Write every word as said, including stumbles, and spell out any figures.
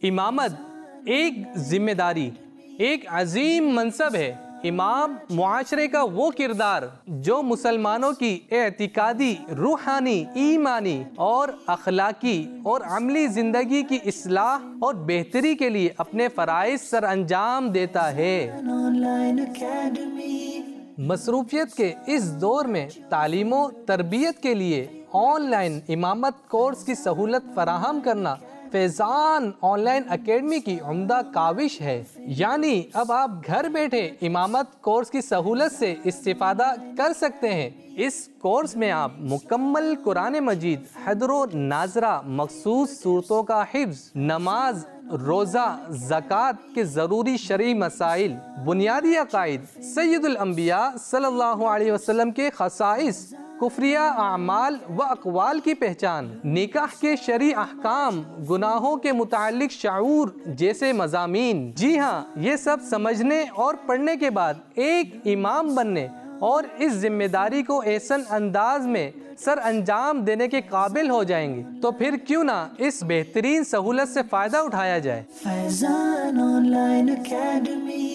امامت ایک ذمہ داری، ایک عظیم منصب ہے۔ امام معاشرے کا وہ کردار جو مسلمانوں کی اعتقادی، روحانی، ایمانی اور اخلاقی اور عملی زندگی کی اصلاح اور بہتری کے لیے اپنے فرائض سر انجام دیتا ہے۔ مصروفیت کے اس دور میں تعلیم و تربیت کے لیے آن لائن امامت کورس کی سہولت فراہم کرنا فیضان آن لائن اکیڈمی کی عمدہ کاوش ہے۔ یعنی اب آپ گھر بیٹھے امامت کورس کی سہولت سے استفادہ کر سکتے ہیں۔ اس کورس میں آپ مکمل قرآن مجید، حدر و ناظرہ، مخصوص صورتوں کا حفظ، نماز، روزہ، زکوٰۃ کے ضروری شرعی مسائل، بنیادی عقائد، سید الانبیاء صلی اللہ علیہ وسلم کے خصائص، کفریہ اعمال و اقوال کی پہچان، نکاح کے شرعی احکام، گناہوں کے متعلق شعور جیسے مضامین۔ جی ہاں، یہ سب سمجھنے اور پڑھنے کے بعد ایک امام بننے اور اس ذمہ داری کو احسن انداز میں سر انجام دینے کے قابل ہو جائیں گے۔ تو پھر کیوں نہ اس بہترین سہولت سے فائدہ اٹھایا جائے۔ Faizan Online academy.